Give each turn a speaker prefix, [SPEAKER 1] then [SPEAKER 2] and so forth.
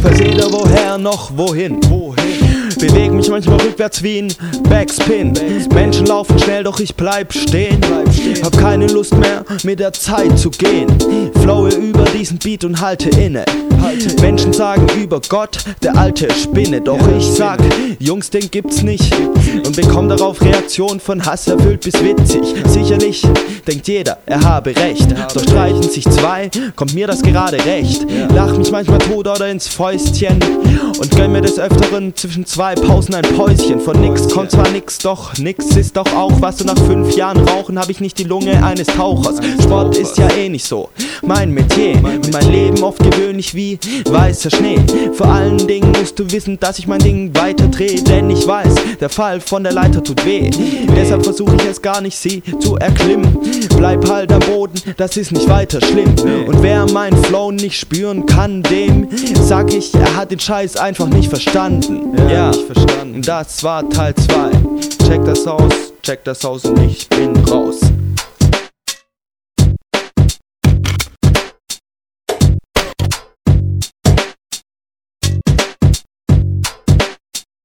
[SPEAKER 1] weiß weder woher noch wohin. Beweg mich manchmal rückwärts wie ein Backspin. Menschen laufen schnell, doch ich bleib stehen. Hab keine Lust mehr, mit der Zeit zu gehen. Flowe über diesen Beat und halte inne. Menschen sagen über Gott, der alte Spinne. Doch ich sag, Jungs, den gibt's nicht. Und bekomm darauf Reaktion von Hass erfüllt bis witzig. Sicherlich denkt jeder, er habe recht. Doch streichen sich zwei, kommt mir das gerade recht. Lach mich manchmal tot oder ins Fäustchen und gönn mir des Öfteren zwischen zwei Pausen ein Päuschen. Von nix kommt zwar nix, doch nix ist doch auch was. Und nach 5 Jahren Rauchen hab ich nicht die Lunge eines Tauchers. Sport ist ja eh nicht so mein Metier und mein Leben oft gewöhnlich wie weißer Schnee. Vor allen Dingen musst du wissen, dass ich mein Ding weiter drehe, denn ich weiß, der Fall von der Leiter tut weh. Deshalb versuche ich es gar nicht, sie zu erklimmen. Bleib halt am Boden, das ist nicht weiter schlimm. Und wer mein Flow nicht spüren kann, dem sag ich, er hat den Scheiß einfach nicht verstanden. Ja, das war Teil 2. Check das aus und ich bin raus.